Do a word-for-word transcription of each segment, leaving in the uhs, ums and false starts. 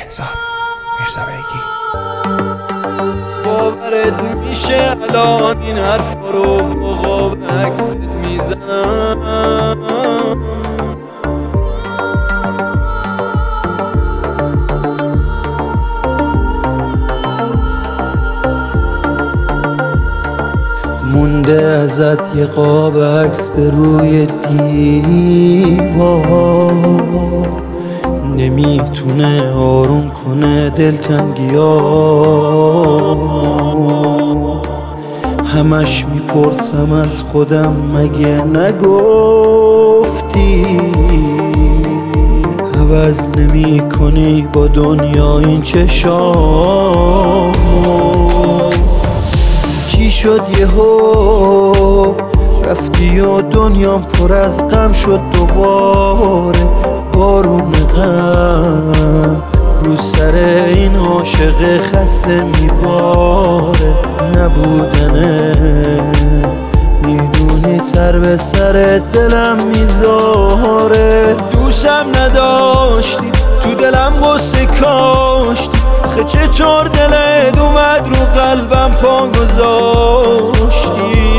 بهزاد میرزابیگی. باورت میشه الان این حرفا رو با قاب عکست میزنم؟ مونده ازت یه قاب عکس به روی دیوار، نمیتونه آروم کنه دلتنگی‌ها. همش میپرسم از خودم مگه نگفتی عوض نمی کنی با دنیا این چشامو؟ چی شد یهو رفتی و دنیام پر از غم شد دوباره؟ بارون غم رو سر این عاشق خسته میباره. نبودنه میدونی سر به سر دلم میذاره. دوستم نداشتی تو دلم غصه کاشتی، آخه چطور دلت اومد رو قلبم پا گذاشتی؟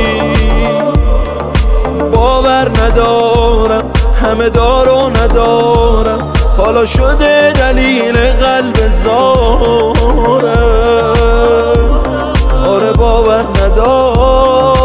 باور ندارم همه دارو ندارم، حالا شده دلیل قلب زارم. آره باور ندارم.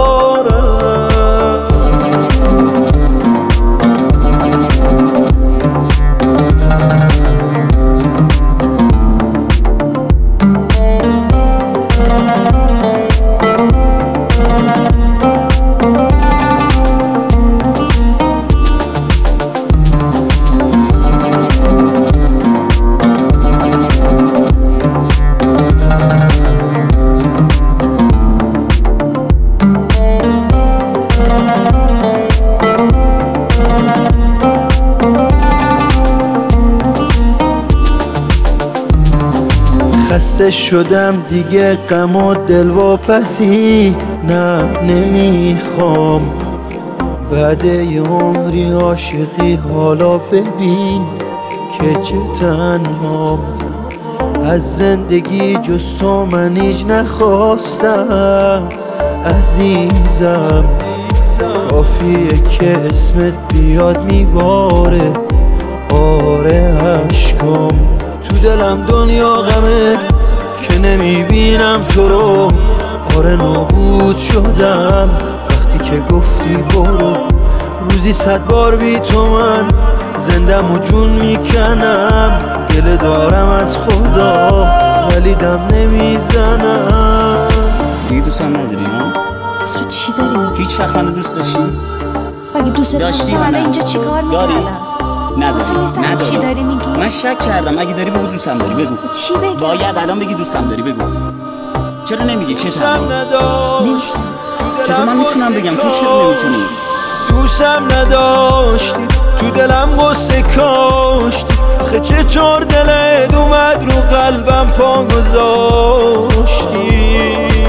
خسته شدم دیگه غم و دلواپسی نه نمیخوام. بعد یه عمری عاشقی حالا ببین که چه تنهام. از زندگی جز تو من هیچ نخواستم عزیزم، کافیه که اسمت بیاد میباره. آره عشقم تو دلم دنیا غمه که نمیبینم تو رو. آره نابود شدم وقتی که گفتی برو. روزی صد بار بی تو من زندم و جون میکنم. گله دارم از خدا ولی دم نمیزنم. دیگه دوستم نداری نه؟ تو چی داری میگی؟ هیچ وقت منو دوست داشتی؟ اگه دوست داشتی حالا اینجا چی کار داری؟ میکنم؟ نداری؟ نداری؟ چی داری میگی؟ من شک کردم. اگه داری بگو دوستم داری بگو. چی بگی؟ باید الان بگی دوستم داری بگو. چرا نمیگی؟ چه تنهایی؟ چطور من میتونم بگم تو چرا نمیتونی؟ دوستم نداشتی تو دلم غصه کاشتی، آخه چطور دلت اومد رو قلبم پا گذاشتی؟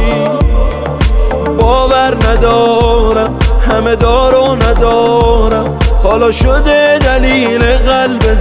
باور ندارم همه دارو ندارم، حالا شده دلیل قلب